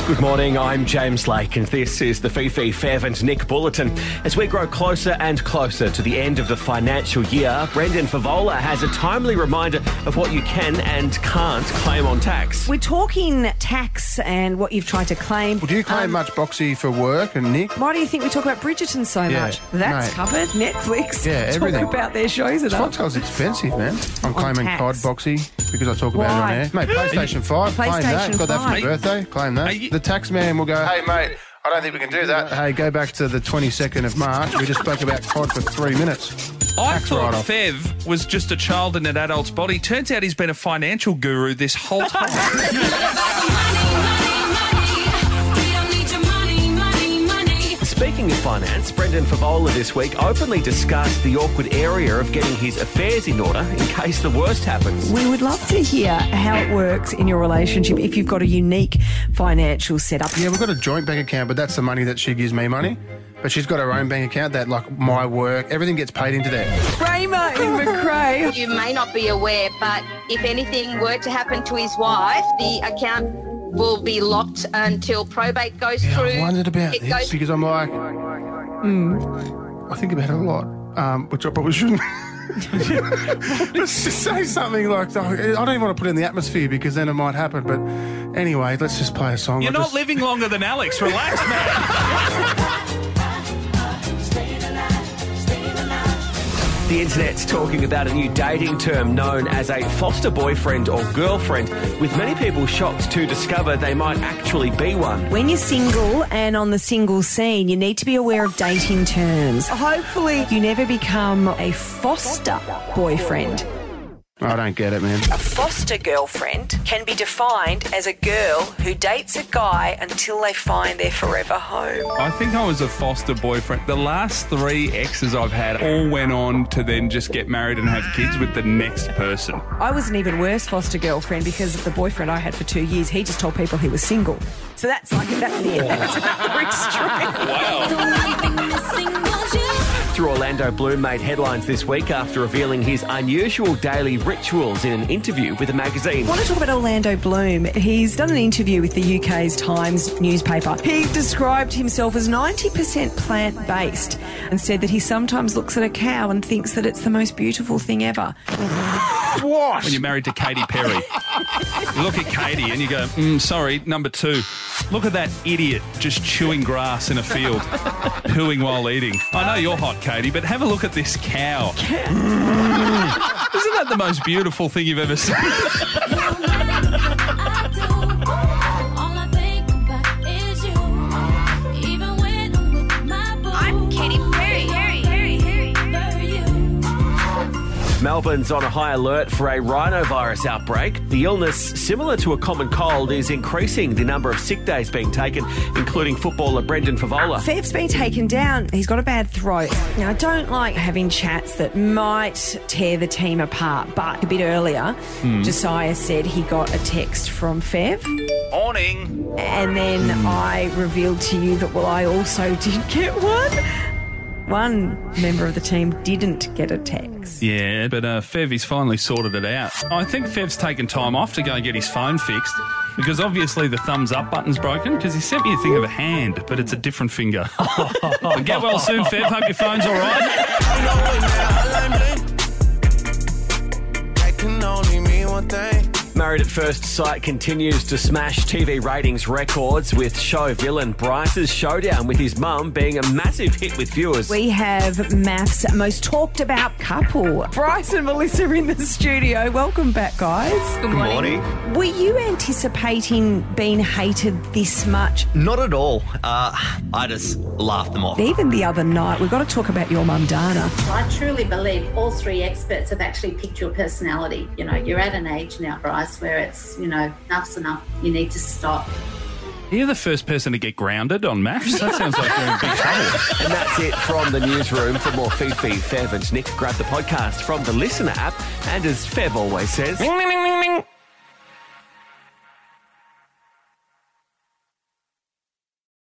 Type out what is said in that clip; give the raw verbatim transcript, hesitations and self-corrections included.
Good morning, I'm James Lake and this is the Fifi, Fev and Nick Bulletin. As we grow closer and closer to the end of the financial year, Brendan Favola has a timely reminder of what you can and can't claim on tax. We're talking tax and what you've tried to claim. Well, do you claim um, much boxy for work and Nick? Why do you think we talk about Bridgerton so Yeah, much? That's mate. covered. Netflix. Yeah, everything. Talk about their shows and Foxtel's expensive, man. I'm claiming tax. C O D boxy because I talk about Why? it on air. Mate, PlayStation five, claim that. PlayStation Got that for my five. birthday, claim that. you- The tax man will go, hey, mate, I don't think we can do that. Hey, go back to the twenty-second of March. We just spoke about C O D for three minutes. I Tax thought write-off. Fev was just a child in an adult's body. Turns out he's been a financial guru this whole time. Speaking of finance, Brendan Favola this week openly discussed the awkward area of getting his affairs in order in case the worst happens. We would love to hear how it works in your relationship if you've got a unique financial setup. Yeah, we've got a joint bank account, but that's the money that she gives me money. But she's got her own bank account that, like, my work, everything gets paid into there. Kramer in McRae. You may not be aware, but if anything were to happen to his wife, the account will be locked until probate goes Yeah, through. I wondered about It this goes- because I'm like, hmm, I think about it a lot, um, which I probably shouldn't. Let's just say something like, I don't even want to put it in the atmosphere because then it might happen. But anyway, let's just play a song. You're I not just, living longer than Alex. Relax, man. The internet's talking about a new dating term known as a foster boyfriend or girlfriend, with many people shocked to discover they might actually be one. When you're single and on the single scene, you need to be aware of dating terms. Hopefully, you never become a foster boyfriend. I don't get it, man. A foster girlfriend can be defined as a girl who dates a guy until they find their forever home. I think I was a foster boyfriend. The last three exes I've had all went on to then just get married and have kids with the next person. I was an even worse foster girlfriend because of the boyfriend I had for two years. He just told people he was single. So that's like, that's the end. That's another extreme. Wow. Through Orlando Bloom made headlines this week after revealing his unusual daily rituals in an interview with a magazine. I want to talk about Orlando Bloom. He's done an interview with the U K's Times newspaper. He described himself as ninety percent plant-based and said that he sometimes looks at a cow and thinks that it's the most beautiful thing ever. What? When you're married to Katy Perry. You look at Katy and you go, mm, sorry, number two. Look at that idiot just chewing grass in a field, pooing while eating. I know you're hot, Katy, but have a look at this cow. Mm. Isn't that the most beautiful thing you've ever seen? I'm Katy Perry. Melbourne's on a high alert for a rhinovirus outbreak. The illness, similar to a common cold, is increasing the number of sick days being taken, including footballer Brendan Favola. Fev's been taken down. He's got a bad throat. Now, I don't like having chats that might tear the team apart, but a bit earlier, Josiah said he got a text from Fev, Morning. and then I revealed to you that, well, I also did get one. One member of the team didn't get a text. Yeah, but uh, Fev, he's finally sorted it out. I think Fev's taken time off to go and get his phone fixed because obviously the thumbs up button's broken because he sent me a thing of a hand, but it's a different finger. But get well soon, Fev. Hope your phone's all right. That can only mean one thing. Married at First Sight continues to smash T V ratings records, with show villain Bryce's showdown with his mum being a massive hit with viewers. We have Math's most talked about couple, Bryce and Melissa, in the studio. Welcome back, guys. Good morning. Were you anticipating being hated this much? Not at all. Uh, I just laughed them off. Even the other night, we've got to talk about your mum, Dana. I truly believe all three experts have actually picked your personality. You know, you're at an age now, Bryce, where it's, you know, enough's enough. You need to stop. You're the first person to get grounded on maths. That sounds like you're in big trouble. And that's it from the newsroom. For more Fifi, Fev and Nick, grab the podcast from the Listener app. And as Fev always says...